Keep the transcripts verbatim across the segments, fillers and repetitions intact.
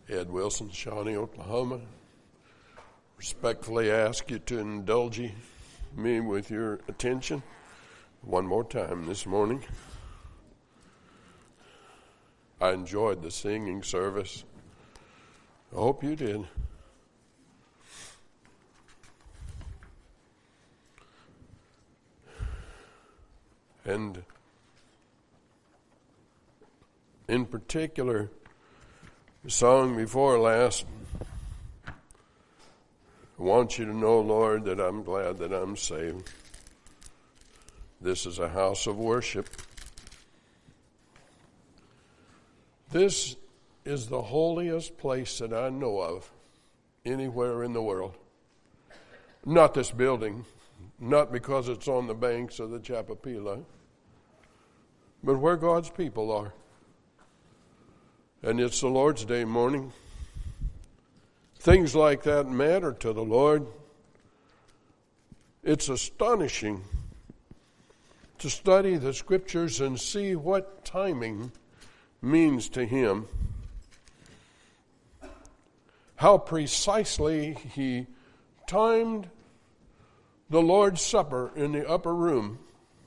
Ed Wilson, Shawnee, Oklahoma. Respectfully ask you to indulge me with your attention one more time this morning. I enjoyed the singing service. I hope you did. And in particular, the song before last, I want you to know, Lord, that I'm glad that I'm saved. This is a house of worship. This is the holiest place that I know of anywhere in the world. Not this building, not because it's on the banks of the Chapapila, but where God's people are. And it's the Lord's Day morning. Things like that matter to the Lord. It's astonishing to study the Scriptures and see what timing means to Him. How precisely He timed the Lord's Supper in the upper room,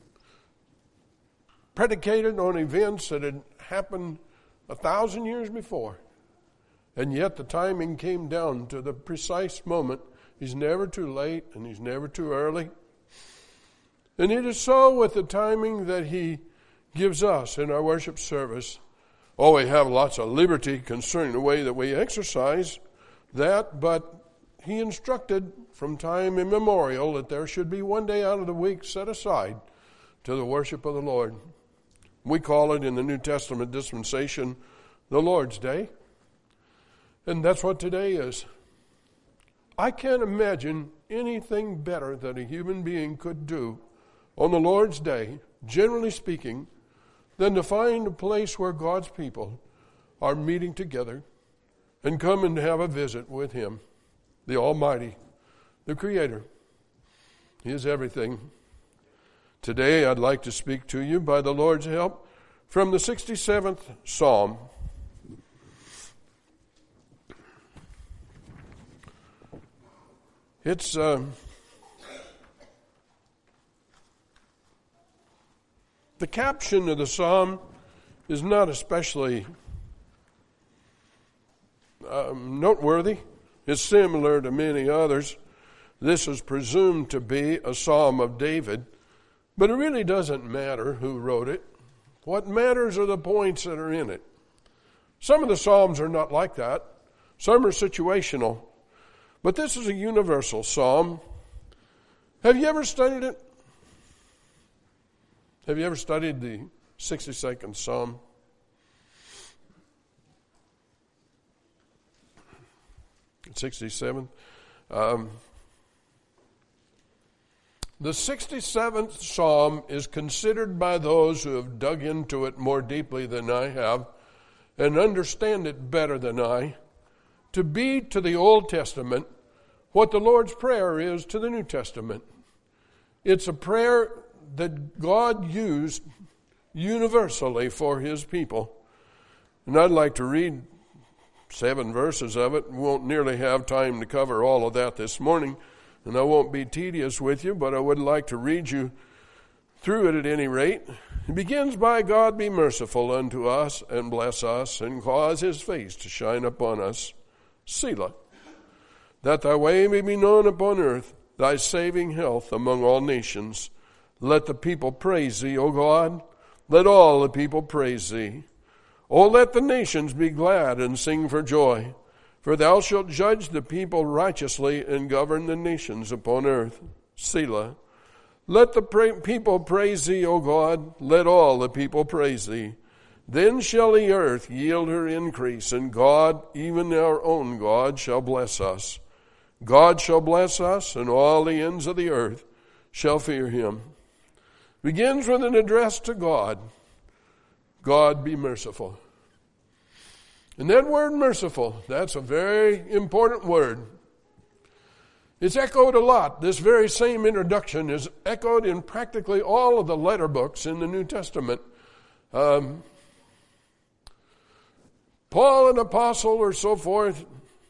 predicated on events that had happened a thousand years before. And yet the timing came down to the precise moment. He's never too late and He's never too early. And it is so with the timing that He gives us in our worship service. Oh, we have lots of liberty concerning the way that we exercise that, but He instructed from time immemorial that there should be one day out of the week set aside to the worship of the Lord. We call it in the New Testament dispensation the Lord's Day. And that's what today is. I can't imagine anything better that a human being could do on the Lord's Day, generally speaking, than to find a place where God's people are meeting together and come and have a visit with Him, the Almighty, the Creator. He is everything. Today I'd like to speak to you by the Lord's help from the sixty-seventh Psalm. It's uh, the caption of the Psalm is not especially um, noteworthy. It's similar to many others. This is presumed to be a Psalm of David, but it really doesn't matter who wrote it. What matters are the points that are in it. Some of the Psalms are not like that. Some are situational. But this is a universal psalm. Have you ever studied it? Have you ever studied the sixty-second Psalm? sixty-seventh. Um, the sixty-seventh Psalm is considered by those who have dug into it more deeply than I have and understand it better than I, to be to the Old Testament what the Lord's Prayer is to the New Testament. It's a prayer that God used universally for His people. And I'd like to read seven verses of it. We won't nearly have time to cover all of that this morning, and I won't be tedious with you, but I would like to read you through it at any rate. It begins by, God be merciful unto us and bless us and cause His face to shine upon us. Selah. That Thy way may be known upon earth, Thy saving health among all nations. Let the people praise Thee, O God. Let all the people praise Thee. O let the nations be glad and sing for joy. For Thou shalt judge the people righteously and govern the nations upon earth. Selah. Let the pra- people praise Thee, O God. Let all the people praise Thee. Then shall the earth yield her increase, and God, even our own God, shall bless us. God shall bless us, and all the ends of the earth shall fear Him. Begins with an address to God. God be merciful. And that word merciful, that's a very important word. It's echoed a lot. This very same introduction is echoed in practically all of the letter books in the New Testament. Um, Paul, an apostle, or so forth.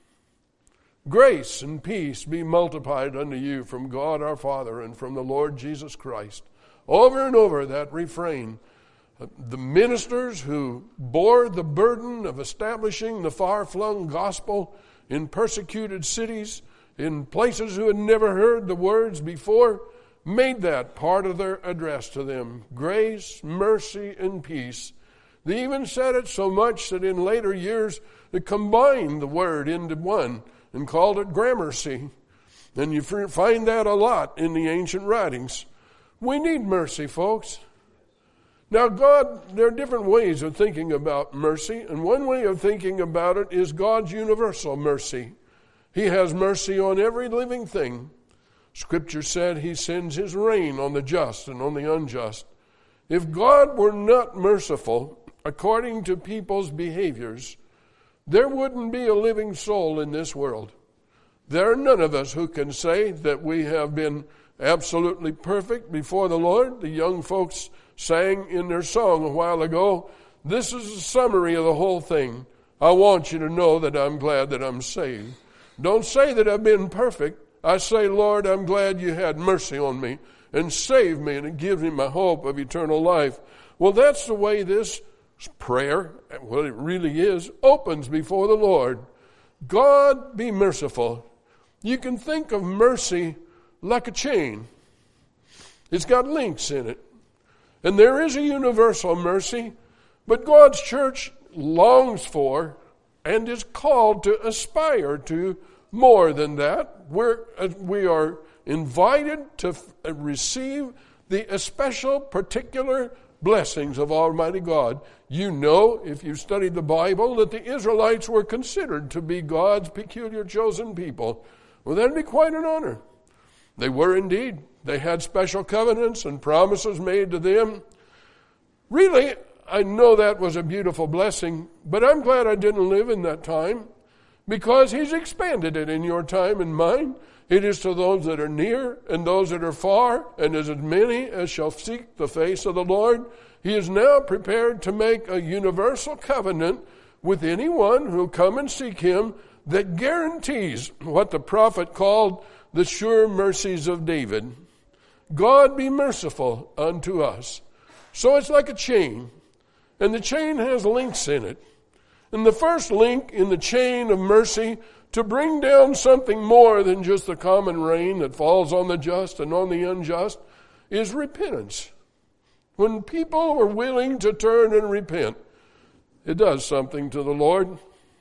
Grace and peace be multiplied unto you from God our Father and from the Lord Jesus Christ. Over and over that refrain. The ministers who bore the burden of establishing the far-flung gospel in persecuted cities, in places who had never heard the words before, made that part of their address to them. Grace, mercy, and peace. They even said it so much that in later years they combined the word into one and called it gramercy. And you find that a lot in the ancient writings. We need mercy, folks. Now, God, there are different ways of thinking about mercy, and one way of thinking about it is God's universal mercy. He has mercy on every living thing. Scripture said he sends his rain on the just and on the unjust. If God were not merciful according to people's behaviors, there wouldn't be a living soul in this world. There are none of us who can say that we have been absolutely perfect before the Lord. The young folks sang in their song a while ago, this is a summary of the whole thing. I want you to know that I'm glad that I'm saved. Don't say that I've been perfect. I say, Lord, I'm glad you had mercy on me and saved me, and it gives me my hope of eternal life. Well, that's the way this prayer, what it really is, opens before the Lord. God, be merciful. You can think of mercy like a chain. It's got links in it. And there is a universal mercy, but God's church longs for and is called to aspire to more than that. We're, we are invited to f- receive the especial particular blessings of Almighty God. You know, if you studied the Bible, that the Israelites were considered to be God's peculiar chosen people. Well, that'd be quite an honor. They were indeed. They had special covenants and promises made to them. Really, I know that was a beautiful blessing, but I'm glad I didn't live in that time, because he's expanded it in your time and mine. It is to those that are near and those that are far, and as many as shall seek the face of the Lord. He is now prepared to make a universal covenant with anyone who come and seek him that guarantees what the prophet called the sure mercies of David. God be merciful unto us. So it's like a chain, and the chain has links in it. And the first link in the chain of mercy to bring down something more than just the common rain that falls on the just and on the unjust is repentance. When people are willing to turn and repent, it does something to the Lord.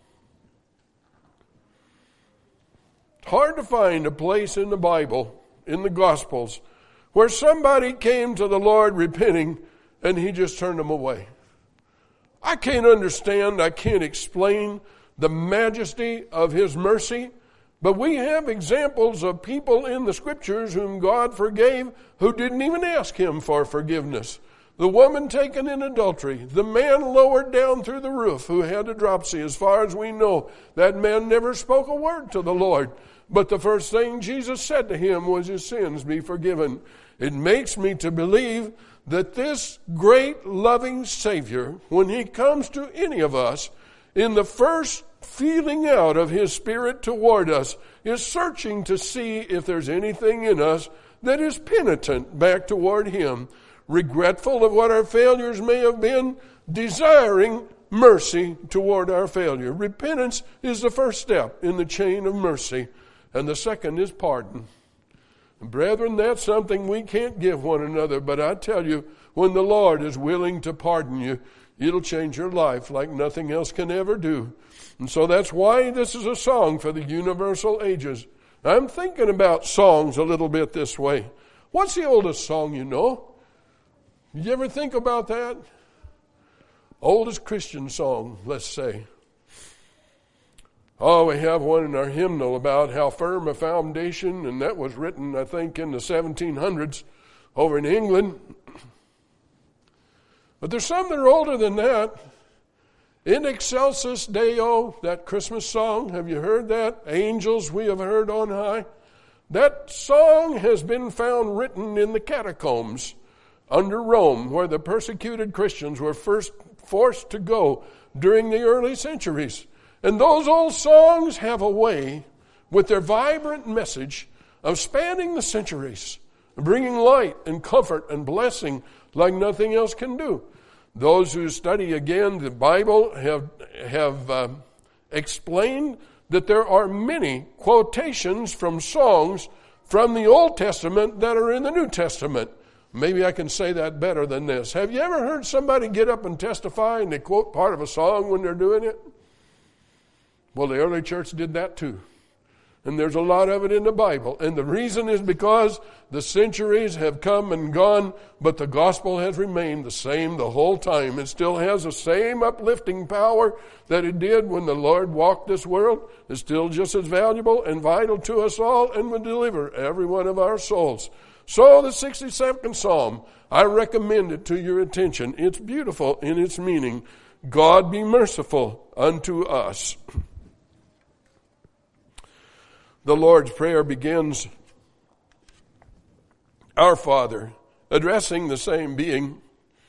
It's hard to find a place in the Bible, in the Gospels, where somebody came to the Lord repenting and he just turned them away. I can't understand, I can't explain the majesty of his mercy, but we have examples of people in the Scriptures whom God forgave who didn't even ask him for forgiveness. The woman taken in adultery, the man lowered down through the roof who had a dropsy. As far as we know, that man never spoke a word to the Lord. But the first thing Jesus said to him was, his sins be forgiven. It makes me to believe that this great loving Savior, when he comes to any of us, in the first feeling out of his Spirit toward us, is searching to see if there's anything in us that is penitent back toward him, regretful of what our failures may have been, desiring mercy toward our failure. Repentance is the first step in the chain of mercy, and the second is pardon. Brethren, that's something we can't give one another, but I tell you, when the Lord is willing to pardon you, it'll change your life like nothing else can ever do. And so that's why this is a song for the universal ages. I'm thinking about songs a little bit this way. What's the oldest song you know? You ever think about that? Oldest Christian song, let's say. Oh, we have one in our hymnal about how firm a foundation, and that was written, I think, in the seventeen hundreds over in England. But there's some that are older than that. In Excelsis Deo, that Christmas song, have you heard that? Angels we have heard on high. That song has been found written in the catacombs under Rome, where the persecuted Christians were first forced to go during the early centuries. And those old songs have a way, with their vibrant message, of spanning the centuries, bringing light and comfort and blessing like nothing else can do. Those who study again the Bible have, have uh, explained that there are many quotations from songs from the Old Testament that are in the New Testament. Maybe I can say that better than this. Have you ever heard somebody get up and testify and they quote part of a song when they're doing it? Well, the early church did that too. And there's a lot of it in the Bible. And the reason is because the centuries have come and gone, but the gospel has remained the same the whole time. It still has the same uplifting power that it did when the Lord walked this world. It's still just as valuable and vital to us all and will deliver every one of our souls. So the sixty-second Psalm, I recommend it to your attention. It's beautiful in its meaning. God be merciful unto us. The Lord's Prayer begins, Our Father, addressing the same being.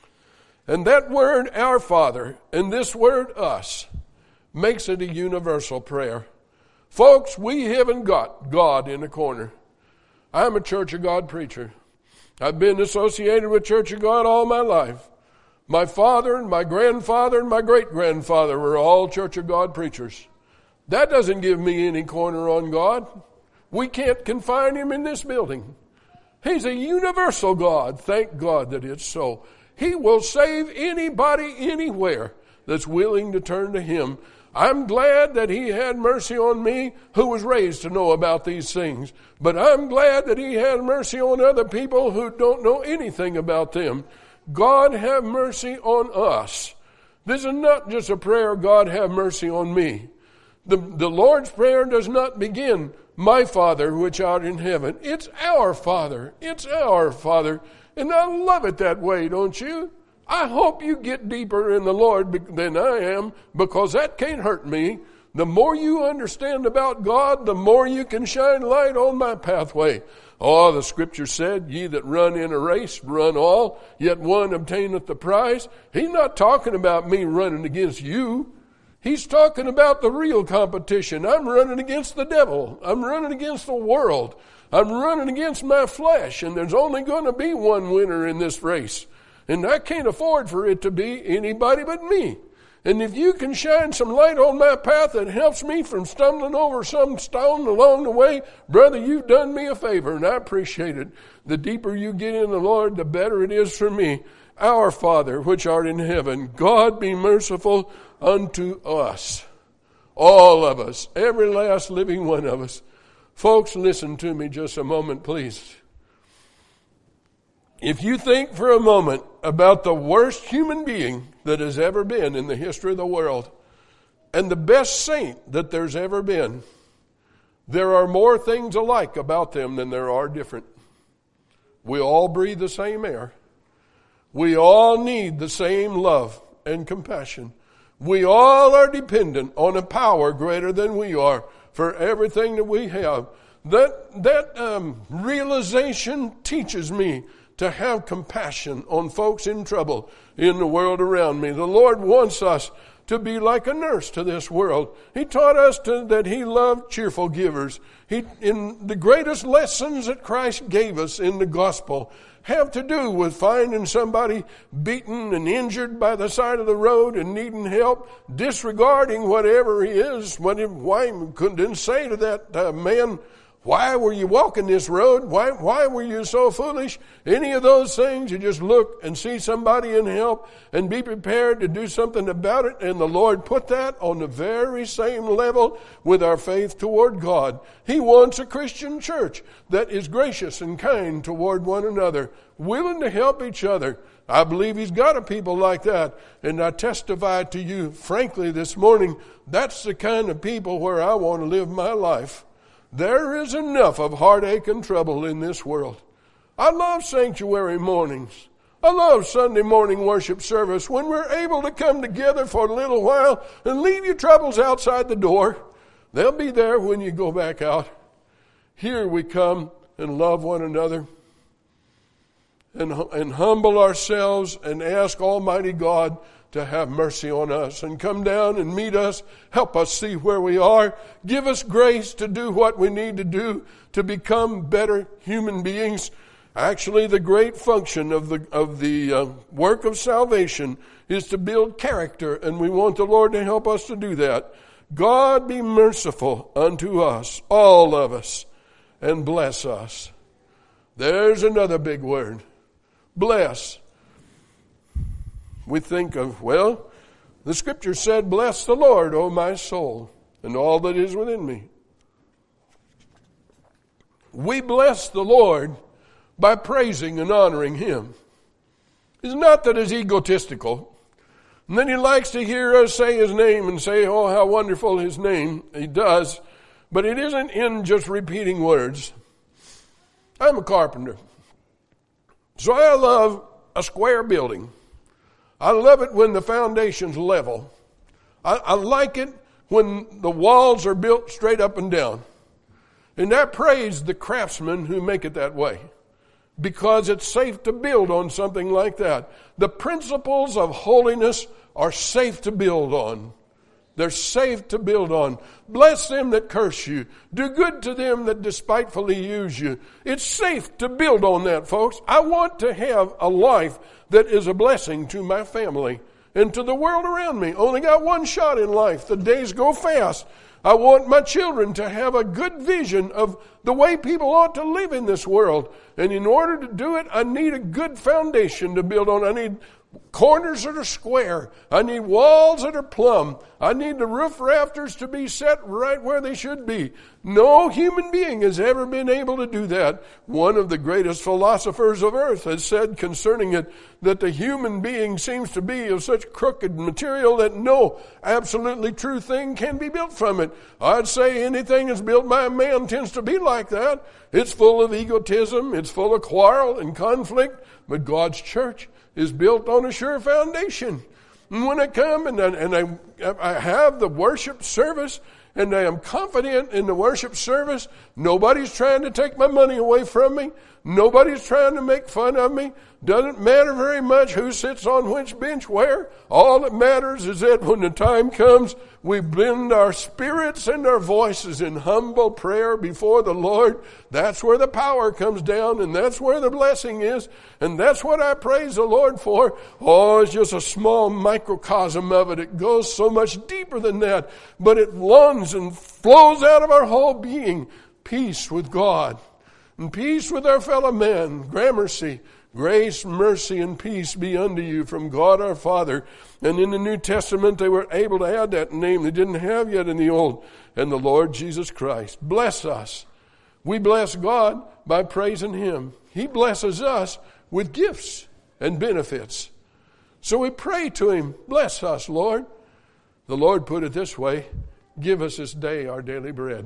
And that word, Our Father, and this word, us, makes it a universal prayer. Folks, we haven't got God in a corner. I'm a Church of God preacher. I've been associated with Church of God all my life. My father and my grandfather and my great-grandfather were all Church of God preachers. That doesn't give me any corner on God. We can't confine him in this building. He's a universal God. Thank God that it's so. He will save anybody anywhere that's willing to turn to him. I'm glad that he had mercy on me who was raised to know about these things. But I'm glad that he had mercy on other people who don't know anything about them. God have mercy on us. This is not just a prayer, God have mercy on me. The, the Lord's Prayer does not begin, my Father which art in heaven. It's our Father. It's our Father. And I love it that way, don't you? I hope you get deeper in the Lord than I am, because that can't hurt me. The more you understand about God, the more you can shine light on my pathway. Oh, the Scripture said, ye that run in a race, run all, yet one obtaineth the prize. He's not talking about me running against you. He's talking about the real competition. I'm running against the devil. I'm running against the world. I'm running against my flesh, and there's only going to be one winner in this race. And I can't afford for it to be anybody but me. And if you can shine some light on my path that helps me from stumbling over some stone along the way, brother, you've done me a favor, and I appreciate it. The deeper you get in the Lord, the better it is for me. Our Father, which art in heaven, God be merciful unto us. All of us, every last living one of us. Folks, listen to me just a moment, please. If you think for a moment about the worst human being that has ever been in the history of the world, and the best saint that there's ever been, there are more things alike about them than there are different. We all breathe the same air. We all need the same love and compassion. We all are dependent on a power greater than we are for everything that we have. That, that um, realization teaches me to have compassion on folks in trouble in the world around me. The Lord wants us to be like a nurse to this world. He taught us to, that he loved cheerful givers. He, in the greatest lessons that Christ gave us in the gospel have to do with finding somebody beaten and injured by the side of the road and needing help, disregarding whatever he is. What he, why couldn't say to that uh, man, why were you walking this road? Why, why were you so foolish? Any of those things, you just look and see somebody in help and be prepared to do something about it. And the Lord put that on the very same level with our faith toward God. He wants a Christian church that is gracious and kind toward one another, willing to help each other. I believe he's got a people like that. And I testify to you, frankly, this morning, that's the kind of people where I want to live my life. There is enough of heartache and trouble in this world. I love sanctuary mornings. I love Sunday morning worship service when we're able to come together for a little while and leave your troubles outside the door. They'll be there when you go back out. Here we come and love one another and, and humble ourselves and ask Almighty God to have mercy on us and come down and meet us. Help us see where we are. Give us grace to do what we need to do to become better human beings. Actually, the great function of the of the uh, work of salvation is to build character, and we want the Lord to help us to do that. God be merciful unto us, all of us, and bless us. There's another big word. Bless. We think of, well, the Scripture said, bless the Lord, O my soul, and all that is within me. We bless the Lord by praising and honoring Him. It's not that it's egotistical. And then He likes to hear us say His name and say, oh, how wonderful His name. He does. But it isn't in just repeating words. I'm a carpenter. So I love a square building. I love it when the foundation's level. I, I like it when the walls are built straight up and down. And I praise the craftsmen who make it that way, because it's safe to build on something like that. The principles of holiness are safe to build on. They're safe to build on. Bless them that curse you. Do good to them that despitefully use you. It's safe to build on that, folks. I want to have a life that is a blessing to my family and to the world around me. Only got one shot in life. The days go fast. I want my children to have a good vision of the way people ought to live in this world. And in order to do it, I need a good foundation to build on. I need corners that are square. I need walls that are plumb. I need the roof rafters to be set right where they should be. No human being has ever been able to do that. One of the greatest philosophers of earth has said concerning it that the human being seems to be of such crooked material that no absolutely true thing can be built from it. I'd say anything that's built by a man tends to be like that. It's full of egotism. It's full of quarrel and conflict. But God's church is built on a sure foundation. And when I come and I, and I, I have the worship service and I am confident in the worship service, nobody's trying to take my money away from me. Nobody's trying to make fun of me. Doesn't matter very much who sits on which bench where. All that matters is that when the time comes, we bend our spirits and our voices in humble prayer before the Lord. That's where the power comes down, and that's where the blessing is. And that's what I praise the Lord for. Oh, it's just a small microcosm of it. It goes so much deeper than that. But it runs and flows out of our whole being. Peace with God. And peace with our fellow men. Gramercy, grace, mercy, and peace be unto you from God our Father. And in the New Testament, they were able to add that name they didn't have yet in the Old. And the Lord Jesus Christ. Bless us. We bless God by praising Him. He blesses us with gifts and benefits. So we pray to Him, bless us, Lord. The Lord put it this way, give us this day our daily bread.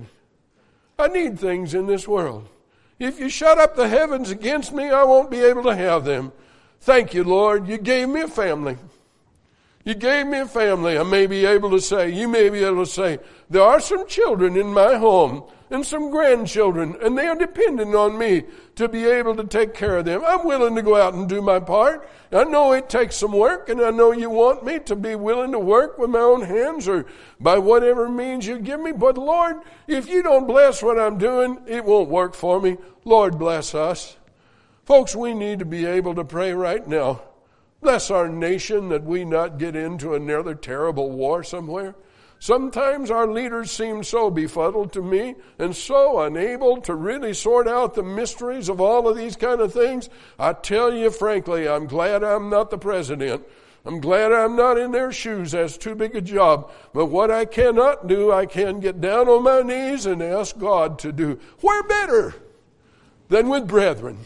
I need things in this world. If you shut up the heavens against me, I won't be able to have them. Thank you, Lord. You gave me a family. You gave me a family. I may be able to say, you may be able to say, there are some children in my home and some grandchildren, and they are dependent on me to be able to take care of them. I'm willing to go out and do my part. I know it takes some work, and I know you want me to be willing to work with my own hands or by whatever means you give me. But Lord, if you don't bless what I'm doing, it won't work for me. Lord, bless us. Folks, we need to be able to pray right now. Bless our nation that we not get into another terrible war somewhere. Sometimes our leaders seem so befuddled to me and so unable to really sort out the mysteries of all of these kind of things. I tell you frankly, I'm glad I'm not the president. I'm glad I'm not in their shoes. That's too big a job. But what I cannot do, I can get down on my knees and ask God to do. Where better than with brethren?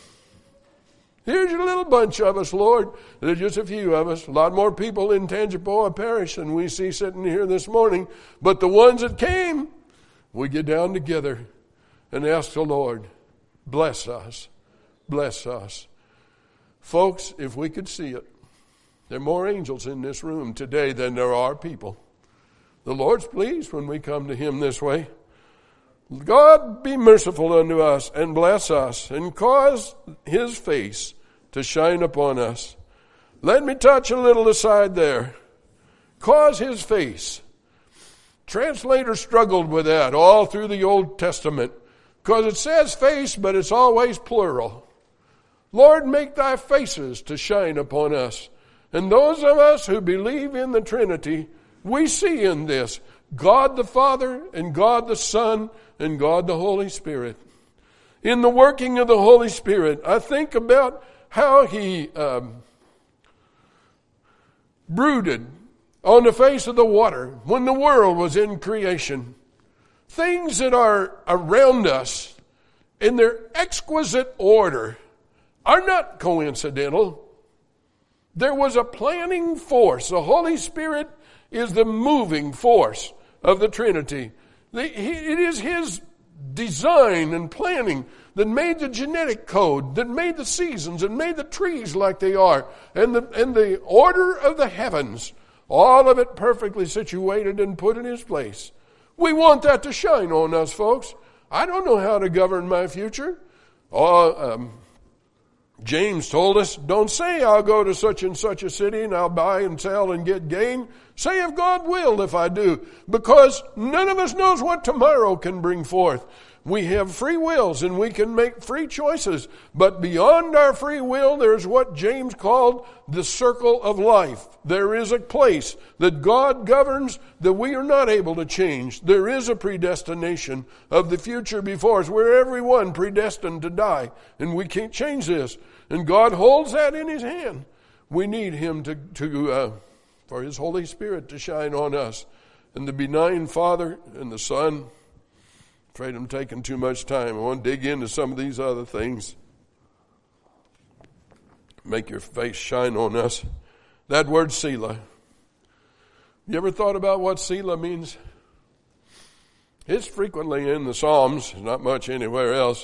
Here's your little bunch of us, Lord. There's just a few of us. A lot more people in Tangipahoa Parish than we see sitting here this morning. But the ones that came, we get down together and ask the Lord, bless us, bless us. Folks, if we could see it, there are more angels in this room today than there are people. The Lord's pleased when we come to Him this way. God be merciful unto us and bless us and cause His face to shine upon us. Let me touch a little aside there. cause his face. Translators struggled with that all through the Old Testament because it says face, but it's always plural. Lord, make thy faces to shine upon us. And those of us who believe in the Trinity, we see in this God the Father and God the Son and God the Holy Spirit. In the working of the Holy Spirit, I think about how he um, brooded on the face of the water when the world was in creation. Things that are around us in their exquisite order are not coincidental. There was a planning force. The Holy Spirit is the moving force of the Trinity. It is his design and planning that made the genetic code, that made the seasons, and made the trees like they are, and the, and the order of the heavens, all of it perfectly situated and put in his place. We want that to shine on us, folks. I don't know how to govern my future. Oh, um, James told us, don't say I'll go to such and such a city and I'll buy and sell and get gain. Say if God will if I do, because none of us knows what tomorrow can bring forth. We have free wills and we can make free choices, but beyond our free will, there's what James called the circle of life. There is a place that God governs that we are not able to change. There is a predestination of the future before us. We're everyone predestined to die, and we can't change this. And God holds that in his hand. We need him to, to uh, for his Holy Spirit to shine on us. And the benign Father and the Son, afraid I'm taking too much time. I want to dig into some of these other things. Make your face shine on us. That word Selah. You ever thought about what Selah means? It's frequently in the Psalms, not much anywhere else.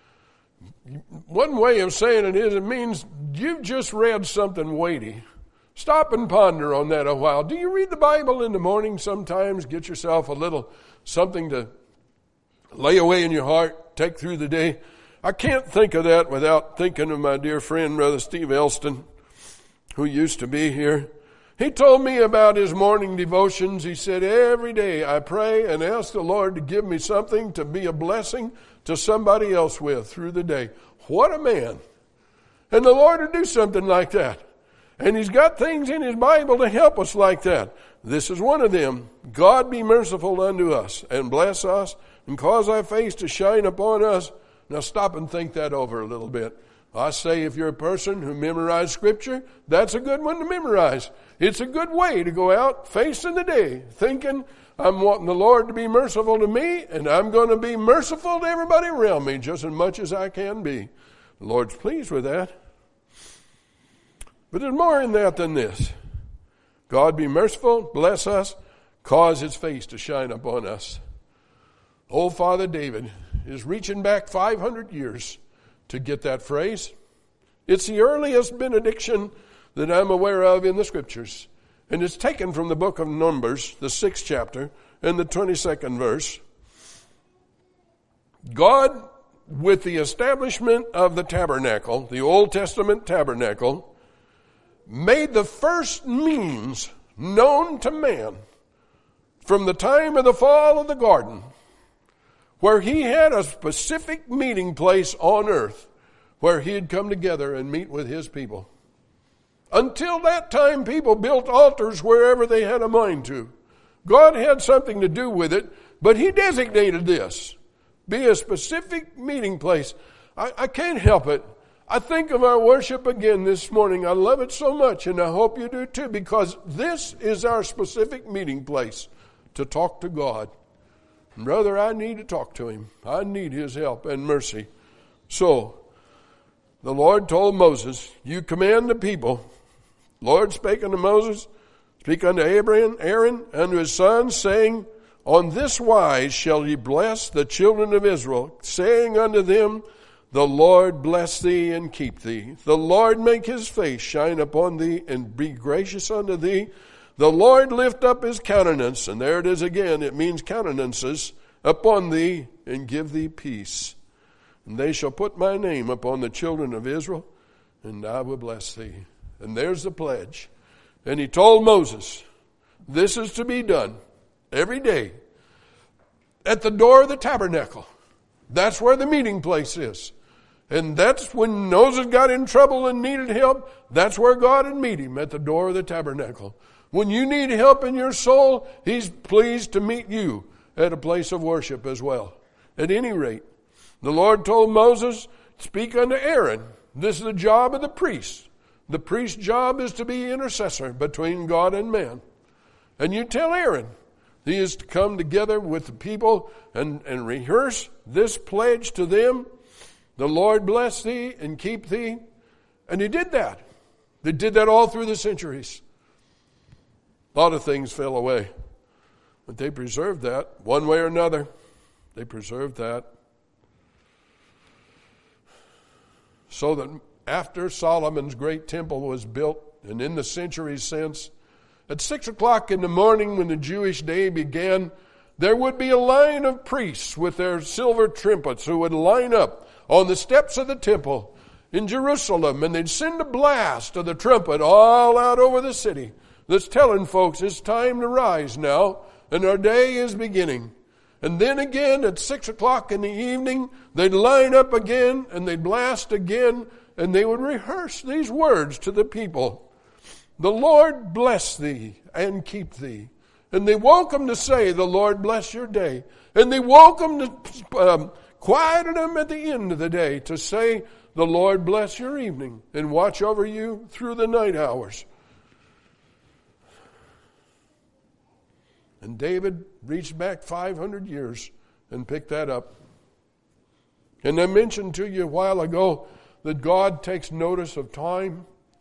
One way of saying it is, it means you've just read something weighty. Stop and ponder on that a while. Do you read the Bible in the morning sometimes? Get yourself a little something to lay away in your heart, take through the day. I can't think of that without thinking of my dear friend, Brother Steve Elston, who used to be here. He told me about his morning devotions. He said, every day I pray and ask the Lord to give me something to be a blessing to somebody else with through the day. What a man. And the Lord will do something like that. And he's got things in his Bible to help us like that. This is one of them. God be merciful unto us and bless us and cause thy face to shine upon us. Now stop and think that over a little bit. I say if you're a person who memorized Scripture, that's a good one to memorize. It's a good way to go out facing the day, thinking, I'm wanting the Lord to be merciful to me, and I'm going to be merciful to everybody around me just as much as I can be. The Lord's pleased with that. But there's more in that than this. God be merciful, bless us, cause his face to shine upon us. Old Father David is reaching back five hundred years to get that phrase. It's the earliest benediction that I'm aware of in the Scriptures. And it's taken from the book of Numbers, the sixth chapter, and the twenty-second verse. God, with the establishment of the tabernacle, the Old Testament tabernacle, made the first means known to man from the time of the fall of the garden, where he had a specific meeting place on earth where he'd come together and meet with his people. Until that time, people built altars wherever they had a mind to. God had something to do with it, but he designated this. Be a specific meeting place. I, I can't help it. I think of our worship again this morning. I love it so much, and I hope you do too, because this is our specific meeting place to talk to God. Brother, I need to talk to him. I need his help and mercy. So, the Lord told Moses, you command the people. Lord spake unto Moses, speak unto Abraham, Aaron, unto his sons, saying, on this wise shall ye bless the children of Israel, saying unto them, the Lord bless thee and keep thee. The Lord make his face shine upon thee and be gracious unto thee. The Lord lift up his countenance, and there it is again, it means countenances, upon thee, and give thee peace. And they shall put my name upon the children of Israel, and I will bless thee. And there's the pledge. And he told Moses, this is to be done every day at the door of the tabernacle. That's where the meeting place is. And that's when Moses got in trouble and needed help. That's where God would meet him, at the door of the tabernacle. When you need help in your soul, he's pleased to meet you at a place of worship as well. At any rate, the Lord told Moses, speak unto Aaron. This is the job of the priest. The priest's job is to be intercessor between God and man. And you tell Aaron, he is to come together with the people and, and rehearse this pledge to them. The Lord bless thee and keep thee. And he did that. They did that all through the centuries. A lot of things fell away. But they preserved that one way or another. They preserved that. So that after Solomon's great temple was built, and in the centuries since, at six o'clock in the morning when the Jewish day began, there would be a line of priests with their silver trumpets who would line up on the steps of the temple in Jerusalem, and they'd send a blast of the trumpet all out over the city that's telling folks it's time to rise now, and our day is beginning. And then again at six o'clock in the evening, they'd line up again, and they'd blast again, and they would rehearse these words to the people. The Lord bless thee and keep thee. And they woke them to say, the Lord bless your day. And they woke them to um, quieten them at the end of the day to say, the Lord bless your evening and watch over you through the night hours. And David reached back five hundred years and picked that up. And I mentioned to you a while ago that God takes notice of time.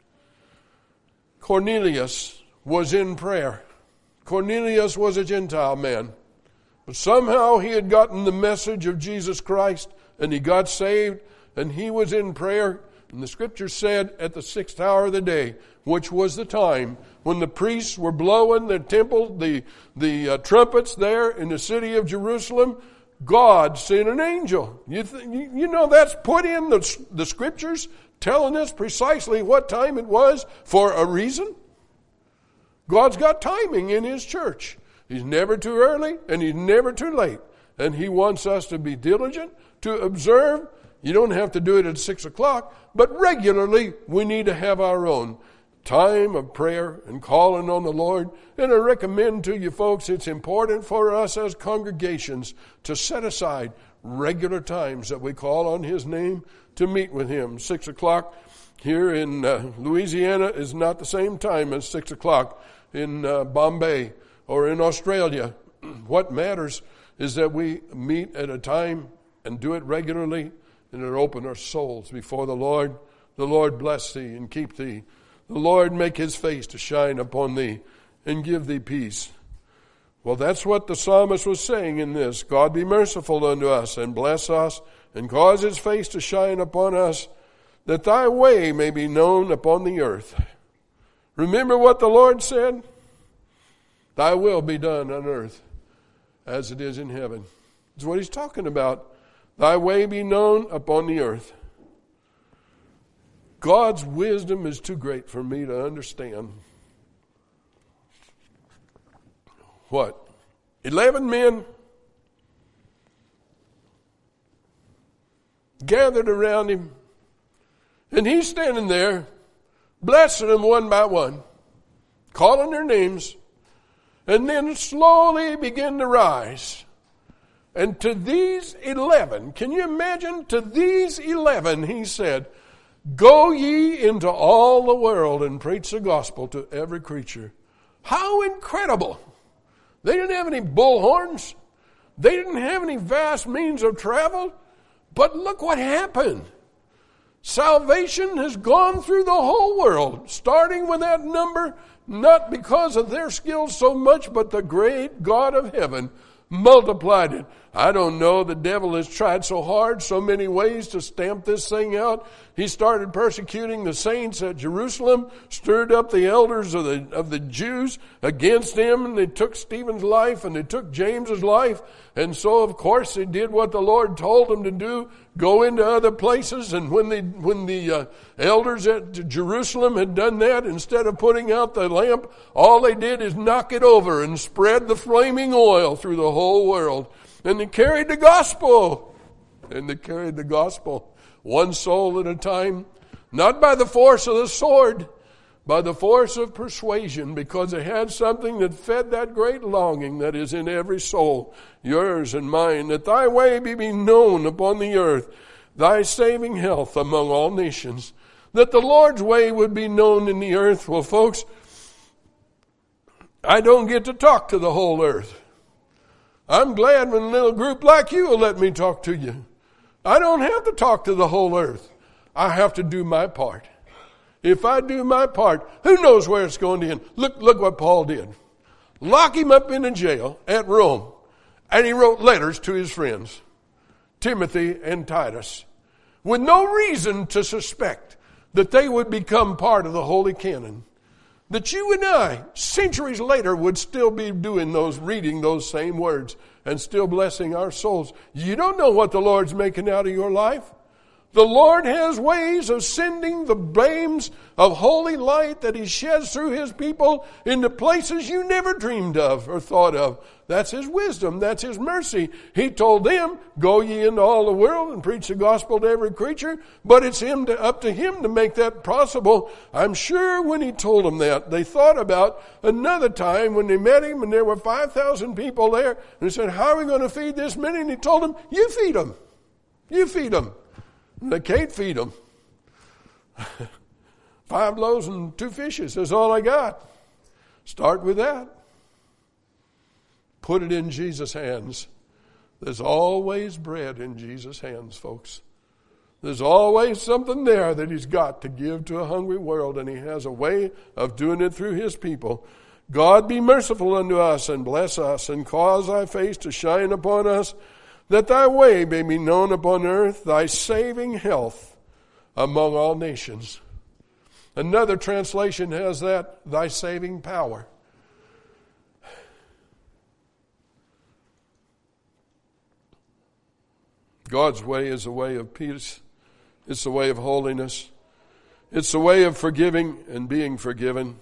Cornelius was in prayer. Cornelius was a Gentile man. But somehow he had gotten the message of Jesus Christ and he got saved and he was in prayer. And the scripture said at the sixth hour of the day, which was the time when the priests were blowing the temple, the, the uh, trumpets there in the city of Jerusalem, God sent an angel. You, th- you know that's put in the, the scriptures telling us precisely what time it was for a reason. God's got timing in his church. He's never too early and he's never too late. And he wants us to be diligent, to observe. You don't have to do it at six o'clock, but regularly we need to have our own time of prayer and calling on the Lord. And I recommend to you folks, it's important for us as congregations to set aside regular times that we call on his name to meet with him. Six o'clock here in uh, Louisiana is not the same time as six o'clock in uh, Bombay or in Australia. What matters is that we meet at a time and do it regularly and it open our souls before the Lord. The Lord bless thee and keep thee. The Lord make his face to shine upon thee and give thee peace. Well, that's what the psalmist was saying in this. God be merciful unto us and bless us and cause his face to shine upon us, that thy way may be known upon the earth. Remember what the Lord said? Thy will be done on earth as it is in heaven. That's what he's talking about. Thy way be known upon the earth. God's wisdom is too great for me to understand. What? Eleven men gathered around him, and he's standing there blessing them one by one, calling their names, and then slowly begin to rise. And to these eleven, can you imagine? To these eleven, he said, go ye into all the world and preach the gospel to every creature. How incredible! They didn't have any bullhorns. They didn't have any vast means of travel. But look what happened. Salvation has gone through the whole world, starting with that number, not because of their skills so much, but the great God of heaven multiplied it I don't know. The devil has tried so hard, so many ways to stamp this thing out. He started persecuting the saints at Jerusalem, stirred up the elders of the of the Jews against him, and they took Stephen's life and they took James's life. And so, of course, they did what the Lord told them to do, go into other places. And when the, when the uh, elders at Jerusalem had done that, instead of putting out the lamp, all they did is knock it over and spread the flaming oil through the whole world. And they carried the gospel. And they carried the gospel. One soul at a time. Not by the force of the sword. By the force of persuasion. Because they had something that fed that great longing that is in every soul. Yours and mine. That thy way be known upon the earth. Thy saving health among all nations. That the Lord's way would be known in the earth. Well, folks, I don't get to talk to the whole earth. I'm glad when a little group like you will let me talk to you. I don't have to talk to the whole earth. I have to do my part. If I do my part, who knows where it's going to end? Look, look what Paul did. Lock him up in a jail at Rome. And he wrote letters to his friends, Timothy and Titus, with no reason to suspect that they would become part of the holy canon. That you and I, centuries later, would still be doing those, reading those same words and still blessing our souls. You don't know what the Lord's making out of your life. The Lord has ways of sending the beams of holy light that He sheds through His people into places you never dreamed of or thought of. That's His wisdom. That's His mercy. He told them, go ye into all the world and preach the gospel to every creature. But it's him to, up to Him to make that possible. I'm sure when He told them that, they thought about another time when they met Him and there were five thousand people there. And He said, how are we going to feed this many? And He told them, you feed them. You feed them. They can't feed them. Five loaves and two fishes. That's all I got. Start with that. Put it in Jesus' hands. There's always bread in Jesus' hands, folks. There's always something there that He's got to give to a hungry world, and He has a way of doing it through His people. God be merciful unto us and bless us and cause Thy face to shine upon us, that Thy way may be known upon earth, Thy saving health among all nations. Another translation has that, Thy saving power. God's way is a way of peace. It's a way of holiness. It's a way of forgiving and being forgiven.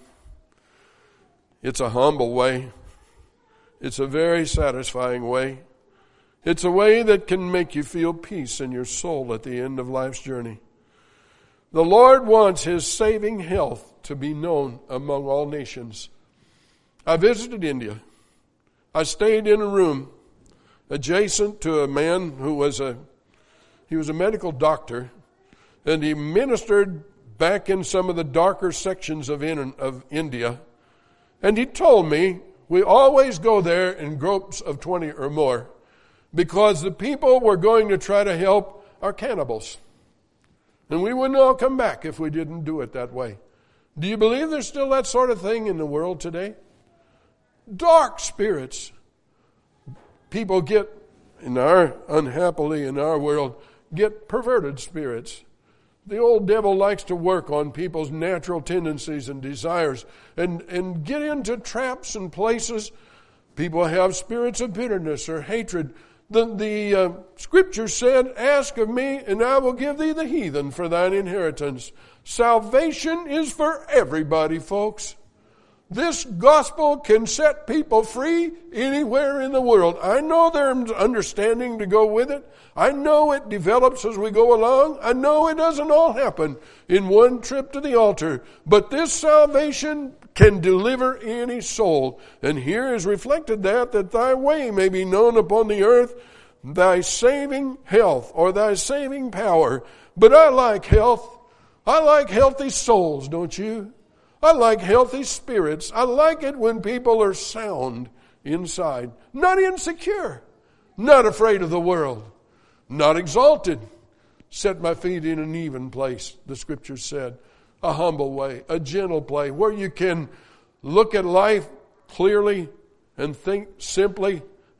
It's a humble way. It's a very satisfying way. It's a way that can make you feel peace in your soul at the end of life's journey. The Lord wants His saving health to be known among all nations. I visited India. I stayed in a room adjacent to a man who was a, he was a medical doctor, and he ministered back in some of the darker sections of, in, of India. And he told me, we always go there in groups of twenty or more, because the people we're going to try to help are cannibals. And we wouldn't all come back if we didn't do it that way. Do you believe there's still that sort of thing in the world today? Dark spirits. People get, in our, unhappily in our world, get perverted spirits. The old devil likes to work on people's natural tendencies and desires and, and get into traps and places. People have spirits of bitterness or hatred. The, the uh, scripture said, ask of me and I will give thee the heathen for thine inheritance. Salvation is for everybody, folks. This gospel can set people free anywhere in the world. I know there's understanding to go with it. I know it develops as we go along. I know it doesn't all happen in one trip to the altar. But this salvation can deliver any soul. And here is reflected that, that thy way may be known upon the earth, thy saving health or thy saving power. But I like health. I like healthy souls, don't you? I like healthy spirits. I like it when people are sound inside. Not insecure. Not afraid of the world. Not exalted. Set my feet in an even place, the scripture said. A humble way, a gentle place, where you can look at life clearly and think simply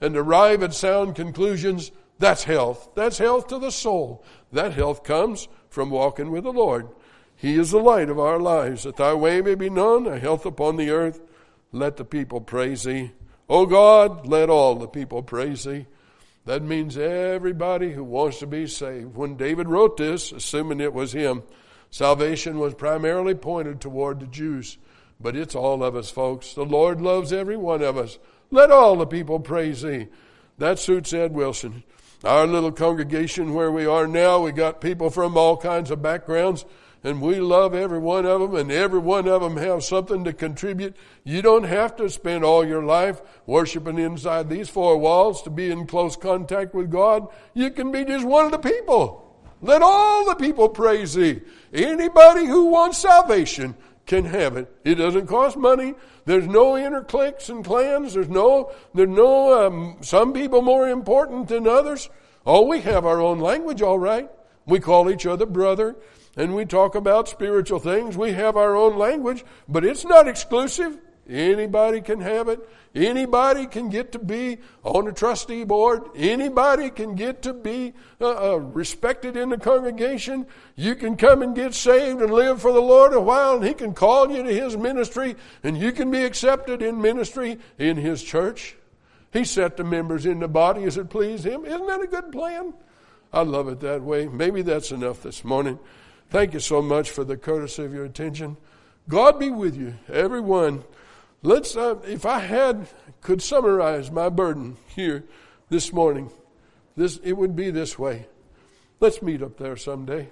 and arrive at sound conclusions, that's health. That's health to the soul. That health comes from walking with the Lord. He is the light of our lives, that thy way may be known, a health upon the earth. Let the people praise thee. O God, let all the people praise thee. That means everybody who wants to be saved. When David wrote this, assuming it was him, salvation was primarily pointed toward the Jews. But it's all of us, folks. The Lord loves every one of us. Let all the people praise thee. That suits Ed Wilson. Our little congregation where we are now, we got people from all kinds of backgrounds, and we love every one of them, and every one of them have something to contribute. You don't have to spend all your life worshiping inside these four walls to be in close contact with God. You can be just one of the people. Let all the people praise thee. Anybody who wants salvation can have it. It doesn't cost money. There's no inner cliques and clans. There's no, there's no, um, some people more important than others. Oh, we have our own language, all right. We call each other brother, and we talk about spiritual things. We have our own language, but it's not exclusive. Anybody can have it. Anybody can get to be on a trustee board. Anybody can get to be uh, uh, respected in the congregation. You can come and get saved and live for the Lord a while, and He can call you to His ministry, and you can be accepted in ministry in His church. He set the members in the body as it pleased Him. Isn't that a good plan? I love it that way. Maybe that's enough this morning. Thank you so much for the courtesy of your attention. God be with you, everyone. Let's, uh, if I had, could summarize my burden here this morning, this, it would be this way. Let's meet up there someday.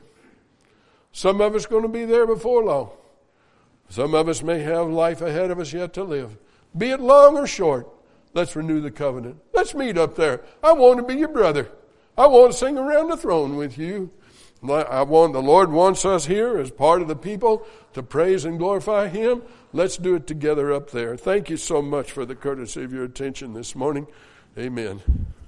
Some of us going to be there before long. Some of us may have life ahead of us yet to live. Be it long or short, let's renew the covenant. Let's meet up there. I want to be your brother. I want to sing around the throne with you. I want, the Lord wants us here as part of the people to praise and glorify Him. Let's do it together up there. Thank you so much for the courtesy of your attention this morning. Amen.